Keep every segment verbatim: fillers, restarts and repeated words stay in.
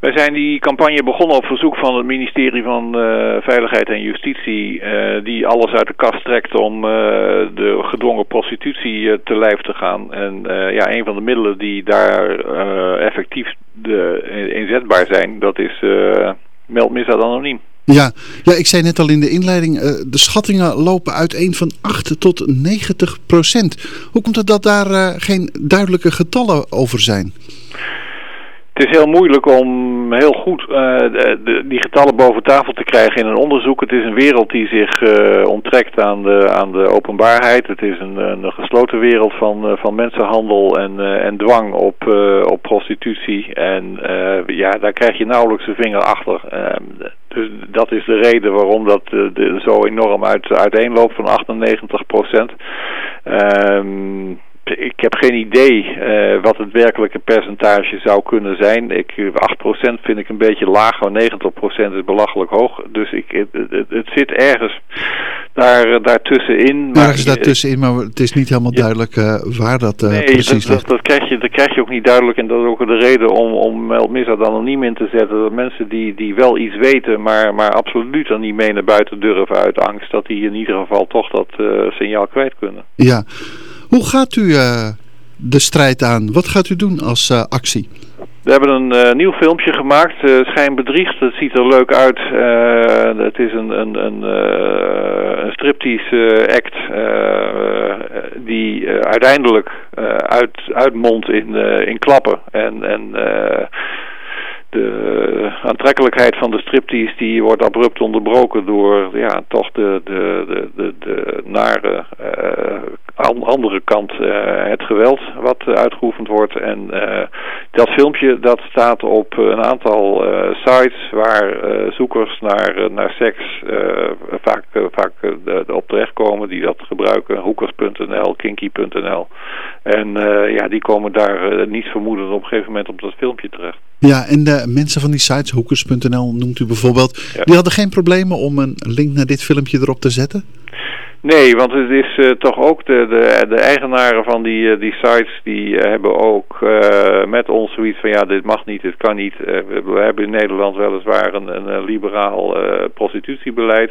Wij zijn die campagne begonnen op verzoek van het ministerie van uh, Veiligheid en Justitie, uh, die alles uit de kast trekt om uh, de gedwongen prostitutie uh, te lijf te gaan. En uh, ja, een van de middelen die daar uh, effectief de, inzetbaar zijn, dat is uh, meld misdaad anoniem. Ja, ja, ik zei net al in de inleiding, uh, de schattingen lopen uiteen van acht tot negentig procent. Hoe komt het dat daar uh, geen duidelijke getallen over zijn? Het is heel moeilijk om heel goed uh, de, de, die getallen boven tafel te krijgen in een onderzoek. Het is een wereld die zich uh, onttrekt aan de, aan de openbaarheid. Het is een, een gesloten wereld van, uh, van mensenhandel en, uh, en dwang op, uh, op prostitutie. En uh, ja, daar krijg je nauwelijks een vinger achter. Uh, dus dat is de reden waarom dat uh, de, zo enorm uit, uiteenloopt van achtennegentig procent. Um, Ik heb geen idee uh, wat het werkelijke percentage zou kunnen zijn. Ik, acht procent vind ik een beetje laag, maar negentig procent is belachelijk hoog. Dus ik, het, het, het zit ergens daar, daartussenin. Maar, ergens daartussenin, maar het is niet helemaal ja, duidelijk uh, waar dat uh, nee, precies dat, dat, dat, krijg je, dat krijg je ook niet duidelijk. En dat is ook de reden om, om meld misdaad anoniem in te zetten. Dat mensen die, die wel iets weten, maar, maar absoluut er niet mee naar buiten durven uit angst, dat die in ieder geval toch dat uh, signaal kwijt kunnen. Ja. Hoe gaat u uh, de strijd aan? Wat gaat u doen als uh, actie? We hebben een uh, nieuw filmpje gemaakt, uh, Schijnbedriegt. Het ziet er leuk uit. Uh, het is een, een, een, uh, een striptease uh, act uh, die uh, uiteindelijk uh, uit, uitmondt in, uh, in klappen. En, en uh, de aantrekkelijkheid van de striptease die wordt abrupt onderbroken door ja, toch de, de, de, de, de nare uh, andere kant, uh, het geweld wat uh, uitgeoefend wordt. En uh, dat filmpje dat staat op een aantal uh, sites waar uh, zoekers naar, uh, naar seks uh, vaak, uh, vaak uh, de, de op terechtkomen die dat gebruiken. Hoekers punt n l, kinky punt n l. En uh, ja, die komen daar uh, niets vermoedend op een gegeven moment op dat filmpje terecht. Ja, en de mensen van die sites, hoekers punt n l noemt u bijvoorbeeld, ja, die hadden geen problemen om een link naar dit filmpje erop te zetten? Nee, want het is uh, toch ook de, de, de eigenaren van die, uh, die sites, die uh, hebben ook uh, met ons zoiets van ja, dit mag niet, dit kan niet. Uh, we, we hebben in Nederland weliswaar een, een liberaal uh, prostitutiebeleid.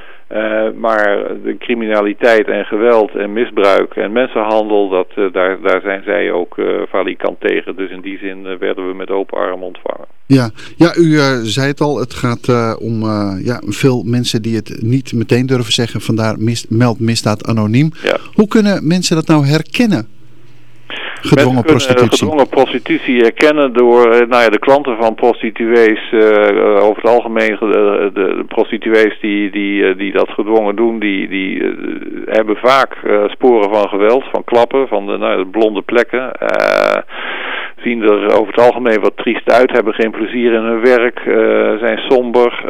Uh, maar de criminaliteit en geweld en misbruik en mensenhandel, dat, uh, daar, daar zijn zij ook uh, valikant tegen. Dus in die zin uh, werden we met open armen ontvangen. Ja, ja u uh, zei het al, het gaat uh, om uh, ja, veel mensen die het niet meteen durven zeggen. Vandaar mis, meld misdaad anoniem. Ja. Hoe kunnen mensen dat nou herkennen? Gedwongen prostitutie. Gedwongen prostitutie herkennen door nou ja, de klanten van prostituees, uh, over het algemeen de, de, de prostituees die, die, die dat gedwongen doen, die, die uh, hebben vaak uh, sporen van geweld, van klappen, van de, nou, de blonde plekken. Uh, zien er over het algemeen wat triest uit, hebben geen plezier in hun werk, uh, zijn somber.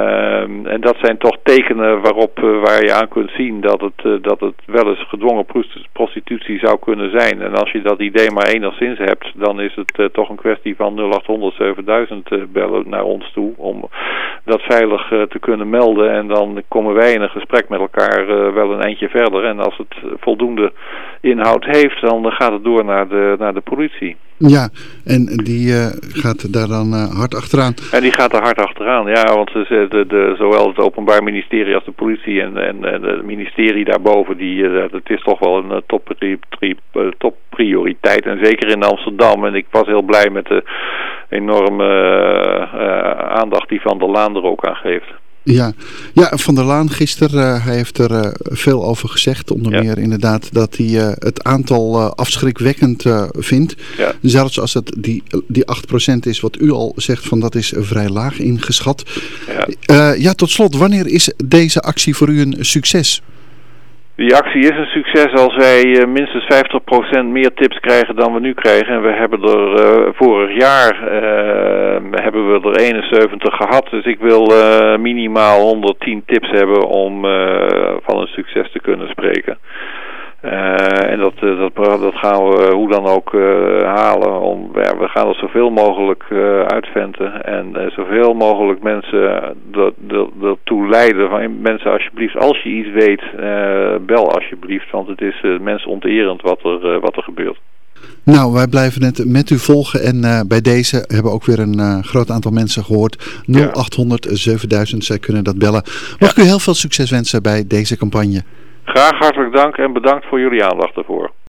Uh, en dat zijn toch tekenen waarop, uh, waar je aan kunt zien dat het, uh, dat het wel eens gedwongen prostitutie zou kunnen zijn. En als je dat idee maar enigszins hebt, dan is het uh, toch een kwestie van nul acht honderd zevenduizend uh, bellen naar ons toe om dat veilig uh, te kunnen melden. En dan komen wij in een gesprek met elkaar uh, wel een eindje verder. En als het voldoende inhoud heeft, dan gaat het door naar de, naar de politie. Ja, en die uh, gaat daar dan uh, hard achteraan. En die gaat er hard achteraan, ja, want de, de, de, zowel het Openbaar Ministerie als de politie en, en, en het ministerie daarboven, die, uh, het is toch wel een top, tri, tri, uh, topprioriteit. En zeker in Amsterdam. En ik was heel blij met de enorme uh, uh, aandacht die Van der Laan er ook aan geeft. Ja, ja, Van der Laan gisteren, uh, hij heeft er uh, veel over gezegd. Onder ja. meer inderdaad dat hij uh, het aantal uh, afschrikwekkend uh, vindt. Ja. Zelfs als het die, die acht procent is wat u al zegt, van dat is vrij laag ingeschat. Ja. Uh, ja, tot slot, wanneer is deze actie voor u een succes? Die actie is een succes als wij uh, minstens vijftig procent meer tips krijgen dan we nu krijgen. En we hebben er uh, vorig jaar uh, hebben we er eenenzeventig gehad. Dus ik wil uh, minimaal honderdtien tips hebben om uh, van een succes te kunnen spreken. Uh, en dat, uh, dat, dat gaan we hoe dan ook uh, halen. Om, ja, we gaan er zoveel mogelijk uh, uitventen en uh, zoveel mogelijk mensen ertoe leiden. Van, mensen, alsjeblieft, als je iets weet, uh, bel alsjeblieft. Want het is uh, mensonterend wat er, uh, wat er gebeurt. Nou, wij blijven het met u volgen en uh, bij deze hebben ook weer een uh, groot aantal mensen gehoord. nul achthonderd zevenduizend, zij kunnen dat bellen. Mag ja. ik u heel veel succes wensen bij deze campagne. Graag hartelijk dank en bedankt voor jullie aandacht ervoor.